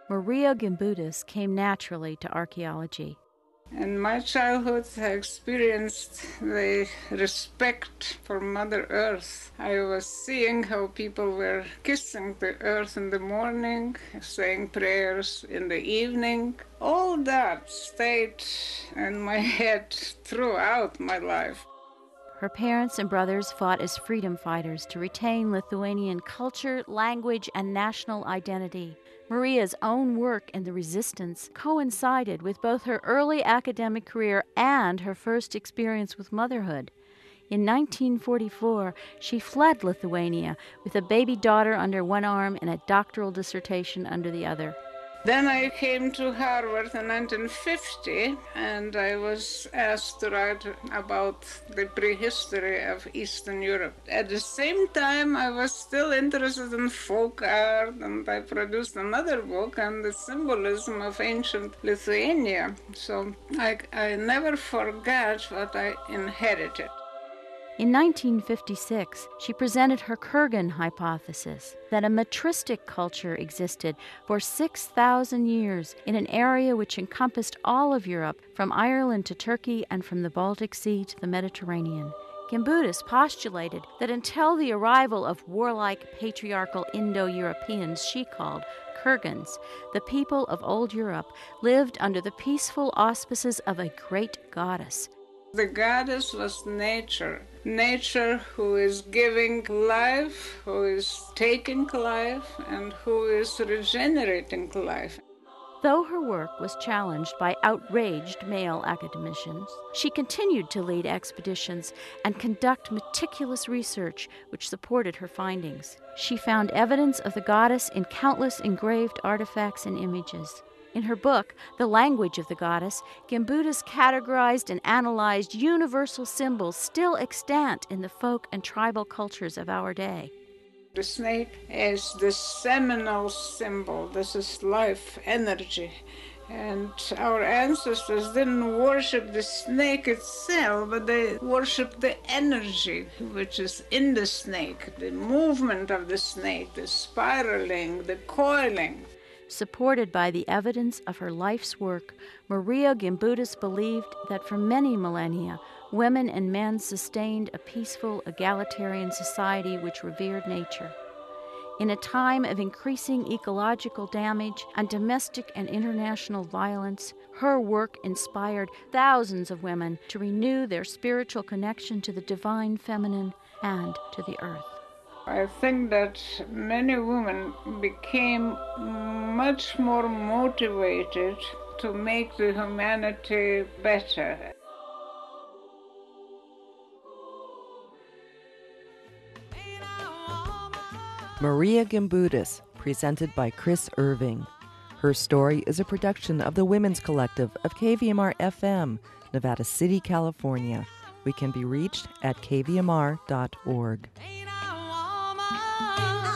Maria Gimbutas came naturally to archaeology. In my childhood, I experienced the respect for Mother Earth. I was seeing how people were kissing the earth in the morning, saying prayers in the evening. All that stayed in my head throughout my life. Her parents and brothers fought as freedom fighters to retain Lithuanian culture, language, and national identity. Maria's own work in the resistance coincided with both her early academic career and her first experience with motherhood. In 1944, she fled Lithuania with a baby daughter under one arm and a doctoral dissertation under the other. Then I came to Harvard in 1950, and I was asked to write about the prehistory of Eastern Europe. At the same time, I was still interested in folk art, and I produced another book on the symbolism of ancient Lithuania. So I never forgot what I inherited. In 1956, she presented her Kurgan hypothesis that a matristic culture existed for 6,000 years in an area which encompassed all of Europe, from Ireland to Turkey and from the Baltic Sea to the Mediterranean. Gimbutas postulated that until the arrival of warlike, patriarchal Indo-Europeans she called Kurgans, the people of old Europe lived under the peaceful auspices of a great goddess. The goddess was nature. Nature who is giving life, who is taking life, and who is regenerating life. Though her work was challenged by outraged male academicians, she continued to lead expeditions and conduct meticulous research which supported her findings. She found evidence of the goddess in countless engraved artifacts and images. In her book, The Language of the Goddess, Gimbutas categorized and analyzed universal symbols still extant in the folk and tribal cultures of our day. The snake is the seminal symbol. This is life, energy. And our ancestors didn't worship the snake itself, but they worshiped the energy which is in the snake, the movement of the snake, the spiraling, the coiling. Supported by the evidence of her life's work, Maria Gimbutas believed that for many millennia, women and men sustained a peaceful, egalitarian society which revered nature. In a time of increasing ecological damage and domestic and international violence, her work inspired thousands of women to renew their spiritual connection to the divine feminine and to the earth. I think that many women became much more motivated to make the humanity better. Maria Gimbutas, presented by Chris Irving. Her story is a production of the Women's Collective of KVMR-FM, Nevada City, California. We can be reached at kvmr.org.